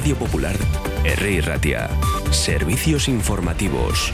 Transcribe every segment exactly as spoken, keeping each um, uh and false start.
Radio Popular, Herri Ratia. Servicios informativos.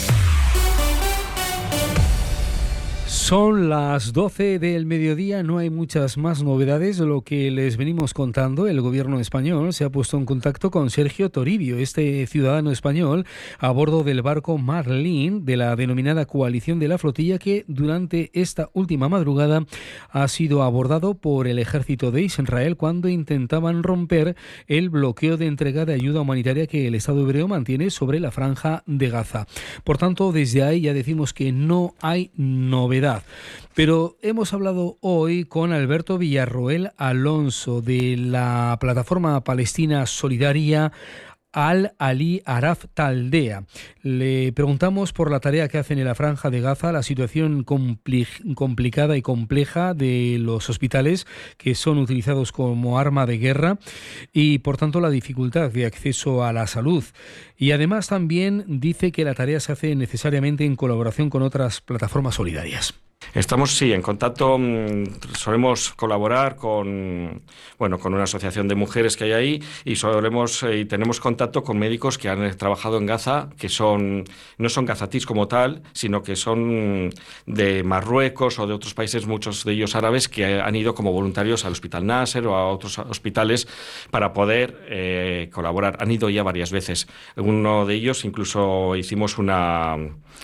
Son las doce del mediodía, no hay muchas más novedades de lo que les venimos contando. El gobierno español se ha puesto en contacto con Sergio Toribio, este ciudadano español, a bordo del barco Marlin de la denominada Coalición de la Flotilla, que durante esta última madrugada ha sido abordado por el ejército de Israel cuando intentaban romper el bloqueo de entrega de ayuda humanitaria que el Estado hebreo mantiene sobre la franja de Gaza. Por tanto, desde ahí ya decimos que no hay novedad. Pero hemos hablado hoy con Alberto Villarroel Alonso de la plataforma palestina solidaria Al-Ali Araf Taldea. Le preguntamos por la tarea que hacen en la franja de Gaza, la situación compli- complicada y compleja de los hospitales que son utilizados como arma de guerra y, por tanto, la dificultad de acceso a la salud. Y además también dice que la tarea se hace necesariamente en colaboración con otras plataformas solidarias. Estamos, sí, en contacto, solemos colaborar con, bueno, con una asociación de mujeres que hay ahí y solemos eh, y tenemos contacto con médicos que han trabajado en Gaza, que son no son gazatíes como tal, sino que son de Marruecos o de otros países, muchos de ellos árabes, que han ido como voluntarios al Hospital Nasser o a otros hospitales para poder eh, colaborar. Han ido ya varias veces. Uno de ellos incluso hicimos una...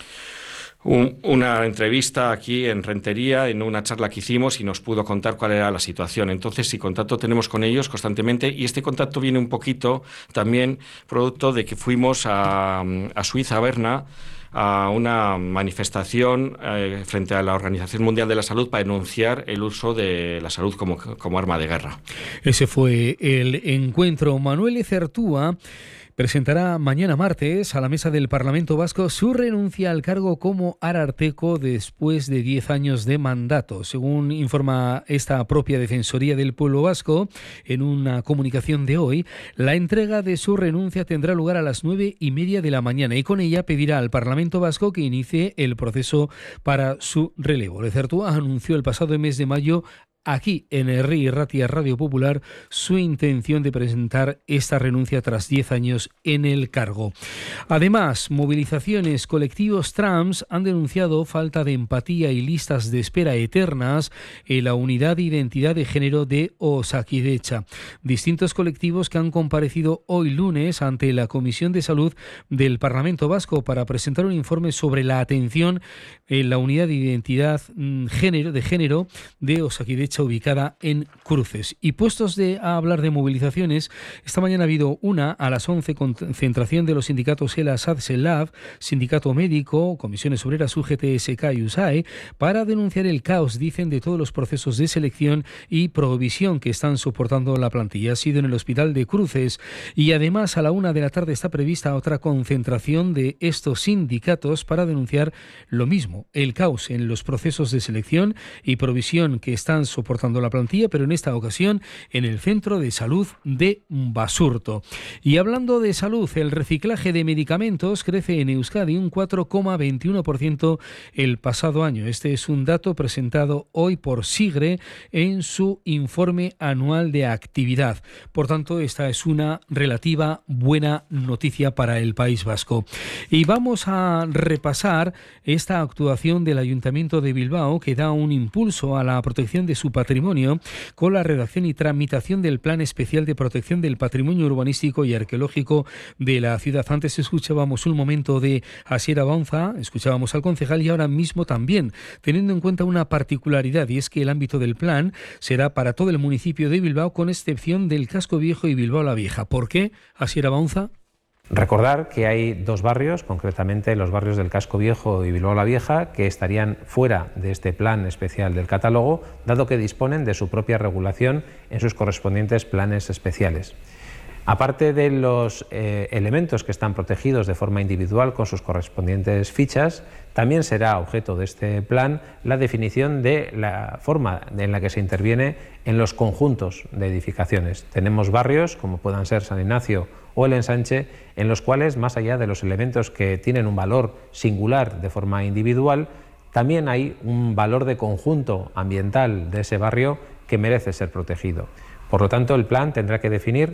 Un, una entrevista aquí en Rentería, en una charla que hicimos, y nos pudo contar cuál era la situación. Entonces, sí, contacto tenemos con ellos constantemente, y este contacto viene un poquito también producto de que fuimos a, a Suiza, a Berna, a una manifestación eh, frente a la Organización Mundial de la Salud para denunciar el uso de la salud como, como arma de guerra. Ese fue el encuentro. Manuel Lezertúa presentará mañana martes a la mesa del Parlamento Vasco su renuncia al cargo como ararteko después de diez años de mandato. Según informa esta propia Defensoría del Pueblo Vasco, en una comunicación de hoy, la entrega de su renuncia tendrá lugar a las nueve y media de la mañana y con ella pedirá al Parlamento Vasco que inicie el proceso para su relevo. Lezertúa anunció el pasado mes de mayo aquí en Herri Ratia Radio Popular su intención de presentar esta renuncia tras diez años en el cargo. Además, movilizaciones, colectivos trans han denunciado falta de empatía y listas de espera eternas en la unidad de identidad de género de Osakidetza. Distintos colectivos que han comparecido hoy lunes ante la Comisión de Salud del Parlamento Vasco para presentar un informe sobre la atención en la unidad de identidad género, de género de Osakidetza, ubicada en Cruces. Y puestos de a hablar de movilizaciones, esta mañana ha habido una a las once, concentración de los sindicatos ELA, S A D, SELAB, Sindicato Médico, Comisiones Obreras, U G T, S K y U S A E, para denunciar el caos, dicen, de todos los procesos de selección y provisión que están soportando la plantilla. Ha sido en el Hospital de Cruces. Y además a la una de la tarde está prevista otra concentración de estos sindicatos para denunciar lo mismo, el caos en los procesos de selección y provisión que están soportando soportando la plantilla, pero en esta ocasión en el Centro de Salud de Basurto. Y hablando de salud, el reciclaje de medicamentos crece en Euskadi un cuatro coma veintiuno por ciento el pasado año. Este es un dato presentado hoy por SIGRE en su informe anual de actividad. Por tanto, esta es una relativa buena noticia para el País Vasco. Y vamos a repasar esta actuación del Ayuntamiento de Bilbao, que da un impulso a la protección de su patrimonio con la redacción y tramitación del Plan Especial de Protección del Patrimonio Urbanístico y Arqueológico de la ciudad. Antes escuchábamos un momento de Asier Abaunza, escuchábamos al concejal, y ahora mismo también, teniendo en cuenta una particularidad, y es que el ámbito del plan será para todo el municipio de Bilbao, con excepción del Casco Viejo y Bilbao la Vieja. ¿Por qué, Asier Abaunza? Recordar que hay dos barrios, concretamente los barrios del Casco Viejo y Bilbao la Vieja, que estarían fuera de este plan especial del catálogo, dado que disponen de su propia regulación en sus correspondientes planes especiales. Aparte de los eh, elementos que están protegidos de forma individual con sus correspondientes fichas, también será objeto de este plan la definición de la forma en la que se interviene en los conjuntos de edificaciones. Tenemos barrios, como puedan ser San Ignacio o el Ensanche, en los cuales, más allá de los elementos que tienen un valor singular de forma individual, también hay un valor de conjunto ambiental de ese barrio que merece ser protegido. Por lo tanto, el plan tendrá que definir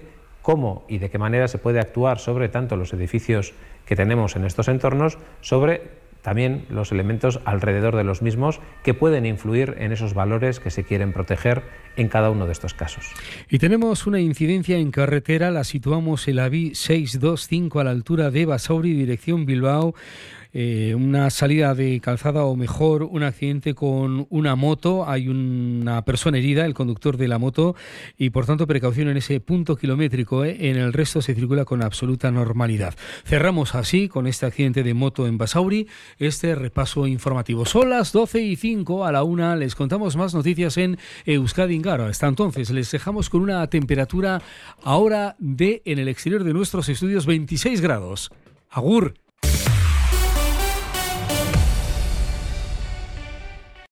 cómo y de qué manera se puede actuar sobre tanto los edificios que tenemos en estos entornos, sobre también los elementos alrededor de los mismos que pueden influir en esos valores que se quieren proteger en cada uno de estos casos. Y tenemos una incidencia en carretera, la situamos en la V I seiscientos veinticinco a la altura de Basauri, dirección Bilbao. Eh, una salida de calzada, o mejor, un accidente con una moto. Hay una persona herida, el conductor de la moto, y por tanto precaución en ese punto kilométrico. ¿eh? En el resto se circula con absoluta normalidad. Cerramos así, con este accidente de moto en Basauri, este repaso informativo. Son las doce y cinco, a la una les contamos más noticias en Euskadi Ingaro. Hasta entonces les dejamos con una temperatura ahora de, en el exterior de nuestros estudios, veintiséis grados. Agur.